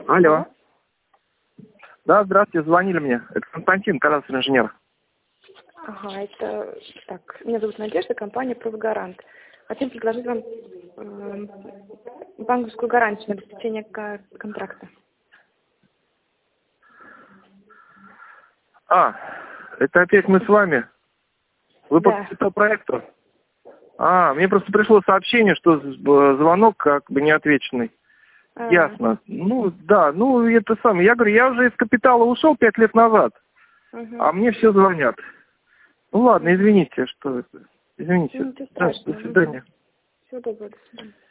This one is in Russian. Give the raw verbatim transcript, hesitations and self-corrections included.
Алло. Да, здравствуйте, звонили мне. Это Константин, кадастровый инженер. Ага, это... Так, меня зовут Надежда, компания «Профгарант». Хотим предложить вам э, банковскую гарантию на обеспечение контракта. А, это опять мы с вами? Вы Да. по, по проекту? А, мне просто пришло сообщение, что звонок как бы неотвеченный. А. Ясно. Ну, да, ну, это самое. Я говорю, я уже из капитала ушел пять лет назад, Угу. а мне все звонят. Ну, ладно, извините, что это. Извините. Ну, ничего Да, страшного. до свидания. Всего доброго, до свидания.